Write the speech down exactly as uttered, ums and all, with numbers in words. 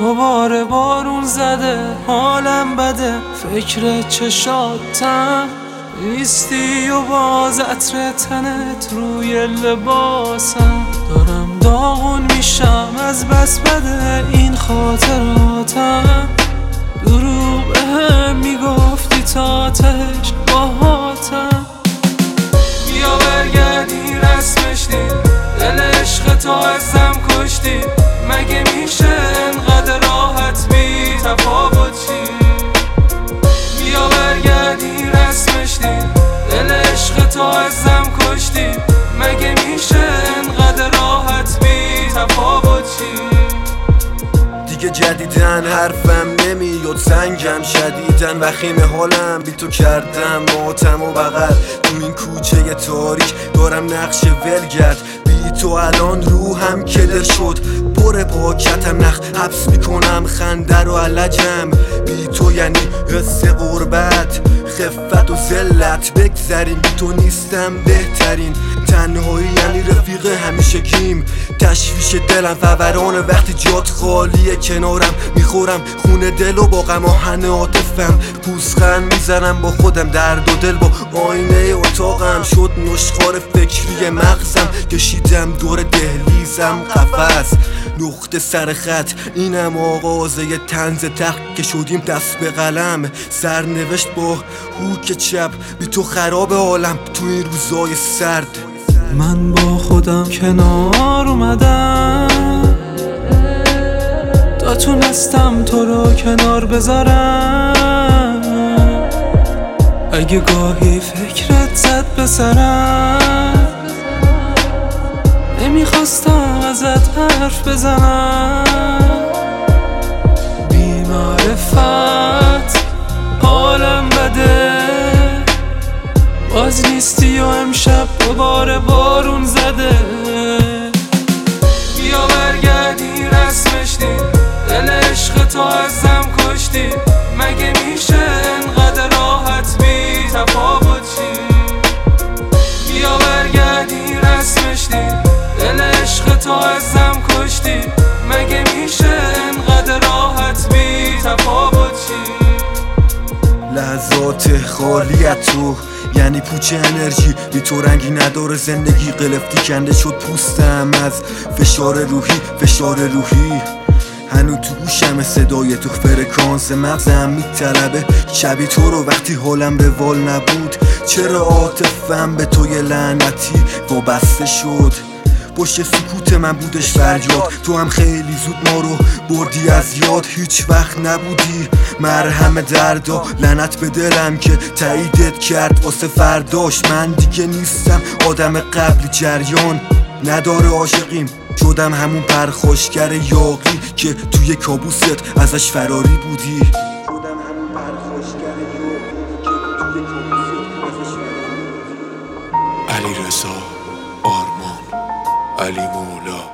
دوباره بارون زده حالم بده، فکر چشاتم نیستی و باز عطر تنت روی لباسم. دارم داغون میشم از بس بده این خاطراتم. دروغ بهم میگفتی تا تهش باهاتم. بیا برگردی رسمش دی، دل عشق تو ازم کشتی. مگه میشه انقدر راحت بی تفاوت چی؟ بیا برگردی رسمش دی، دل عشق تو ازم کشتی. مگه میشه انقدر راحت بی تفاوت چی؟ دیگه جدیدن حرفم نمیاد، سنگم شدیدن وخیم حالم بی تو کردم ماتم و بغل. تو این کوچه تاریک دارم نقش ولگرد، بی تو الان روحم کدر شد. پر پاکتم نخ حبس میکنم خنده رو علجم. بی تو یعنی حس غربت، خفت و ذلت. بگذریم بی تو نیستم بهترین. تنهایی یعنی رفیق همیشه گیم. تشویش دلم فورانه وقتی جات خالیه کنارم. میخورم خونه دل و با غم آهن عاطفم. پوزخند میزنم با خودم، درد و دل با آینه اتاقم. شد نشخوار فکری مغزم، کشیدم دور دهلیزم قفس. نقطه سر خط اینم آغازه طنز تخت که شدیم دست به قلم. سرنوشت با هوک چپ، بی تو خراب عالم تو این روزای سرد. من با خودم کنار اومدم تا تونستم تو رو کنار بذارم. اگه گاهی فکرت زد به سرم، نمیخواستم ازت حرف بزنم. بی معرفت حالم بده، باز نیستی و امشب دوباره بارون زده. بیا برگردی رسمش دی، دل عشق تو ازم کشتی. مگه میشه انقدر راحت بی تفاوت چی؟ بیا برگردی رسمش دی، دل عشق تو ازم کشتی. مگه میشه انقدر راحت بی تفاوت چی؟ لحظات خالیت تو یعنی پوچ انرژی. بی تو رنگی نداره زندگی، قلفتی کنده شد پوستم از فشار روحی. فشار روحی هنو تو گوشم صدای تو، فرکانس مغزم میطلبه شبی تو رو وقتی حالم روال نبود. چرا عاطفم به توی لعنتی وابسته شد؟ پشت سکوت من بودش فریاد. تو هم خیلی زود ما رو بردی از یاد، هیچ وقت نبودی مرهم دردا. لعنت به دلم که تاییدت کرد واسه فرداش. من دیگه نیستم آدم قبل جریان، نداره عاشقیم. شدم همون پرخاشگر یاقی که توی کابوست ازش فراری بودی. شدم همون پرخاشگر یاقی که توی کابوست ازش فراری بودی. علیرضا آرمان، علی مولا.